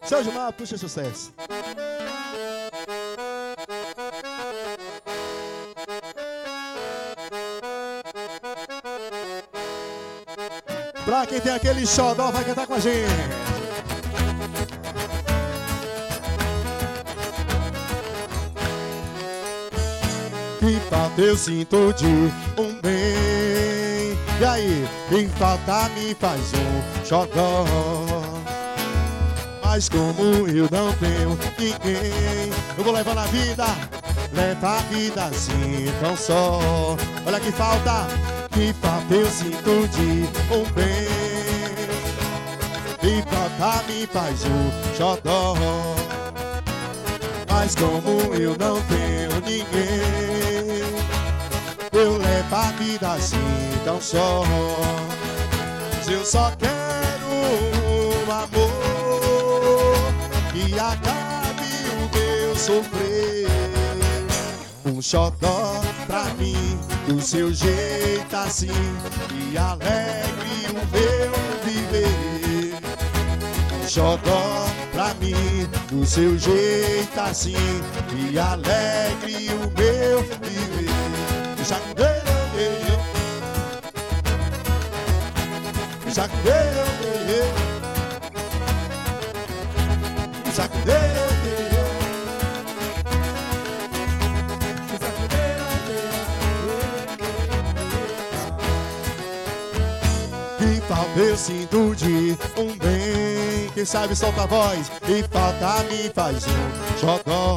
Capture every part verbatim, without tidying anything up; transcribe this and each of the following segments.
Seu Gilmar, puxa sucesso. Pra quem tem aquele xodó, vai cantar com a gente. Que falta eu sinto de um bem. E aí, quem falta me faz um xodó. Mas como eu não tenho ninguém, eu vou levar na vida, leva a vida assim tão só. Olha que falta, que falta eu sinto de um bem. Que falta me faz um xodó. Mas como eu não tenho ninguém, eu levo a vida assim tão só. Se eu só quero um amor que acabe o meu sofrer, um xodó pra mim, do seu jeito assim, e alegre o meu viver. Um xodó pra mim, do seu jeito assim, e alegre o meu viver. Já que deu, já que deu, já que deu. Que falta eu sinto de um bem. Quem sabe solta a voz. E falta me faz um xodó.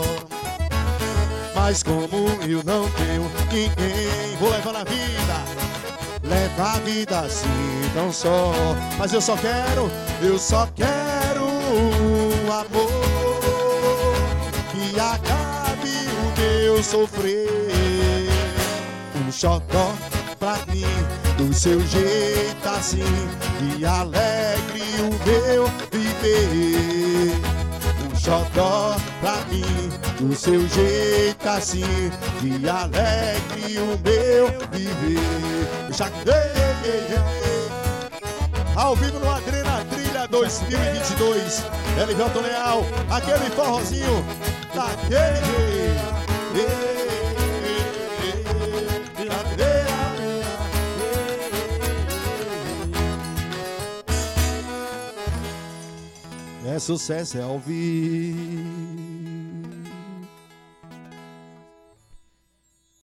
Mas como eu não tenho ninguém, vou levar na vida, leva a vida assim tão só. Mas eu só quero, eu só quero um amor que acabe o meu sofrer. Um xodó pra mim, do seu jeito assim, e alegre o meu viver. Um xodó pra mim, do seu jeito assim, e alegre o meu viver. Já ao vivo no Adrena Trilha dois mil e vinte e dois, Elivelton Leal, aquele forrozinho daquele. É sucesso, é ao vivo.